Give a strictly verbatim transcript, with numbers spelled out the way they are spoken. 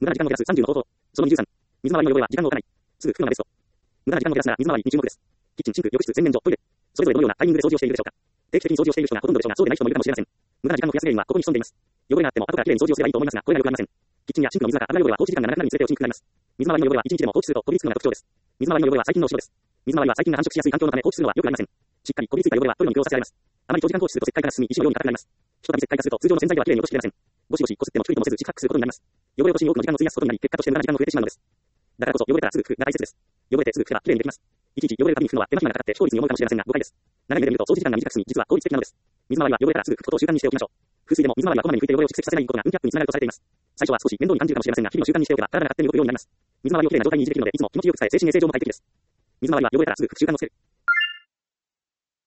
無駄な時間を減らすさんじゅうの方法。そのにじゅうさん。水回りの汚れは時間を置かない。すぐ拭くのがベスト。無駄な時間を減らすなら水回りに注目です。キッチン、シンク、浴室、洗面所、トイレ。それぞれどのようなタイミングで掃除をしているでしょうか。定期的に掃除をしている人がほとんどでしょうが、そうでない人もいるかもしれません。無駄な時間の増やす原因はここに潜んでいます。汚れがあっても後からきれいに掃除をすればいいと思いますが、これがよくありません。キッチンやシンクの水垢、油汚れは放置時間が長くなるにつれて落ちにくくなります。水回りの汚れはいちにちでも放置するとこびりつくのが特徴です。水回りの汚れは細菌の後ろです。水回りは細菌が繁殖しやすい環境のため放置するのはよくありません。しっかりこびりついた汚れは取るのに工夫をさせられます。あまり長時間放置すると石灰から進み石のように硬くなります。ひとたび石灰化すると通常の洗剤ではきれいに落としきれません。ゴシゴシこすってもちょいともせず小さくすることになります。汚れ落としに多くの時間を費やすことになり、結果として無駄な時間が増えてしまうのです。だからこそ汚れたらすぐ拭くが大切です。汚れてすぐ拭けばきれいにできます。いちいち汚れるたびに拭くのは手間暇がかかって非効率に思うかもしれませんが誤解です。長い目で見ると掃除時間が短く済み、実は効率的なのです。水回りは汚れたらすぐ拭くことを習慣にしておきましょう。風水でも水回りはこまめに拭いて汚れを蓄積させないことが運気アップにつながるとされています。最初は少し面倒に感じるかもしれませんが、日々の習慣にしておけば体が勝手に動くようになります。水回りをきれいな状態に維持できるので、いつも気持ちよくさえ精神衛生上も快適です。水回りは汚れたらすぐ拭く習慣をつける。